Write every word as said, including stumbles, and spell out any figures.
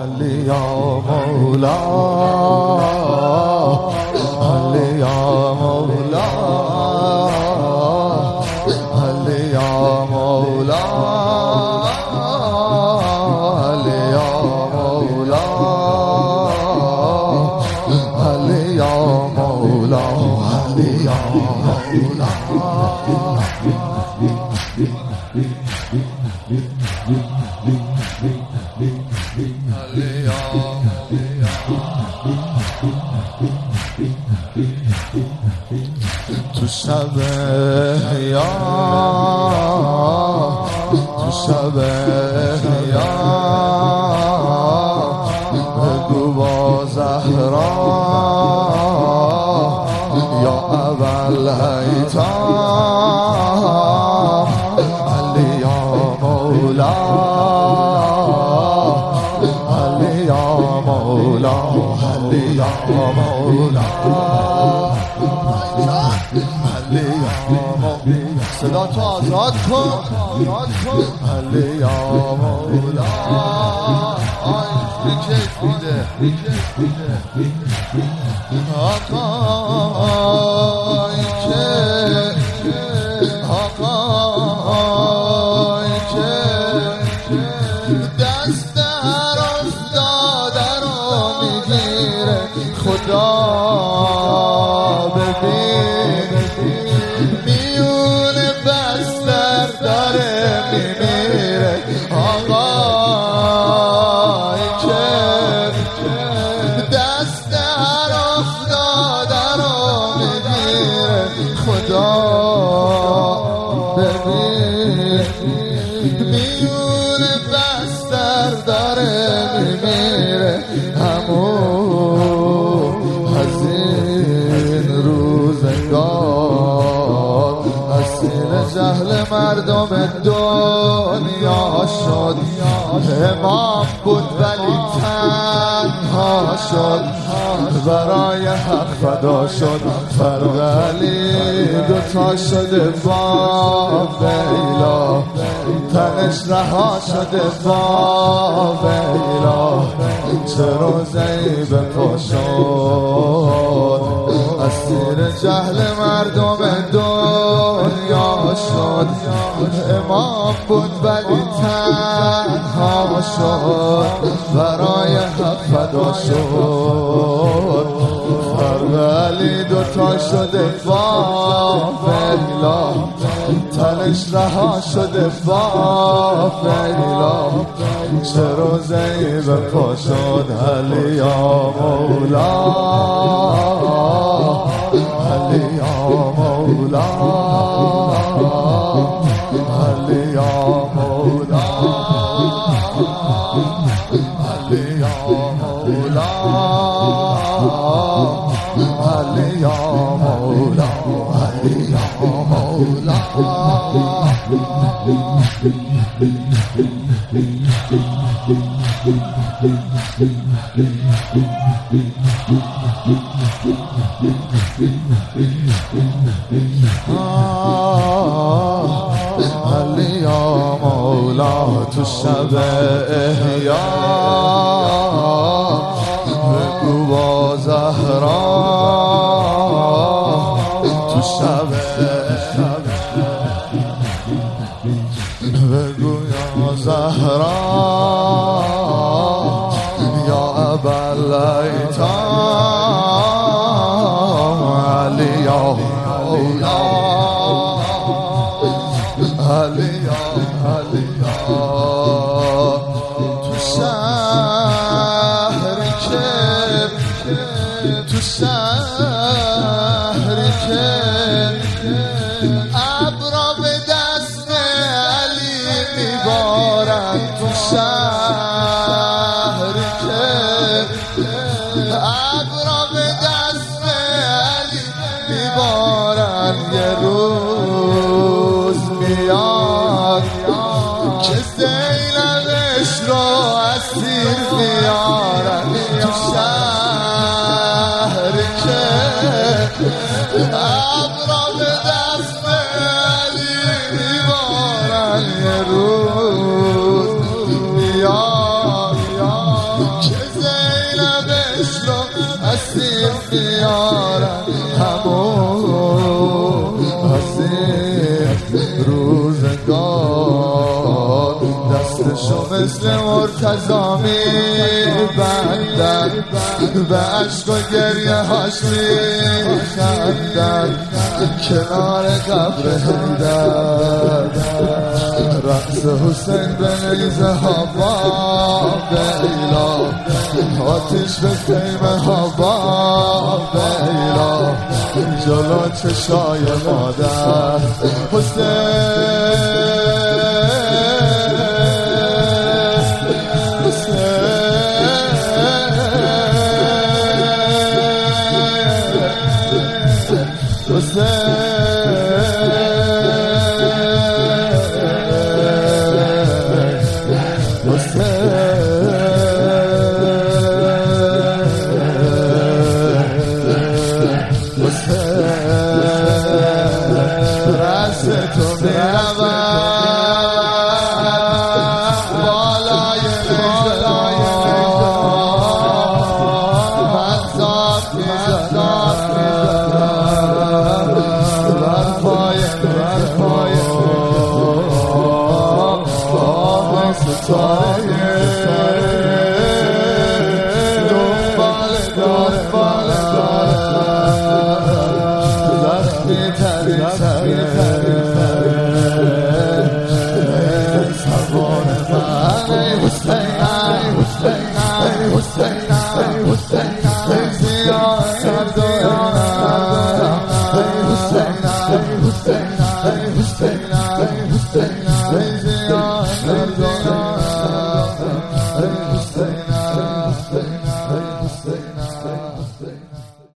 علی یا مولا علی یا مولا علی یا مولا علی یا مولا علی یا مولا علی یا مولا تو شب یا تو شب یا بگو با زهرا یا ابوالایتام علی یا مولا علی یا مولا علی یا مولا علی یا مولا صدا تو آزاد کن علی یا مولا آی کیف میده آقا ای که آقا ای که دست در افتاده رو میگیره خدا ببین میون بستر داره میمیره آقا ای که دست در افتاده رو میگیره خدا ببین میون بستر داره میمیره همون حزین روزگار حسین جهل مردم دنیا شد امام بود ولی تنها شد برای حق فدا شد فرق علی دوتا شده با ویلا تنش رها شده با ویلا چه روزه‌ای به پا شد اسیر جهل مردم دنیا شد امام بود ولی تنها شد برای حق فدا شد فرق علی دوتا شده با ویلا تنش رها شده با ویلا چه روزه‌ای به پا شد علی یا مولا علی یا مولا علی یا مولا علی یا مولا علی یا مولا علی یا مولا علی یا مولا تو شب احیا بگو با زهرا تو شب بگو یا زهرا یا ابوالایتام علی یا مولا علی یا علی یا تو شهری که تو شهری که ابرا به دست علی میبارن تو شهری که ابرا به دست علی میبارن یه روز میاد که زینبش رو اسیر میارن تو شهری که ابرا به دست علی میبارن یه روز میاد مثل مرتضی میبندن به عشق و گریه هاش میخندن کنار قبر حیدر رقص حسین به نیزه هوا بیلا آتش به خیمه هوا بیلا جلو چشای مادر حسین Hussein, Hussein, Hussein.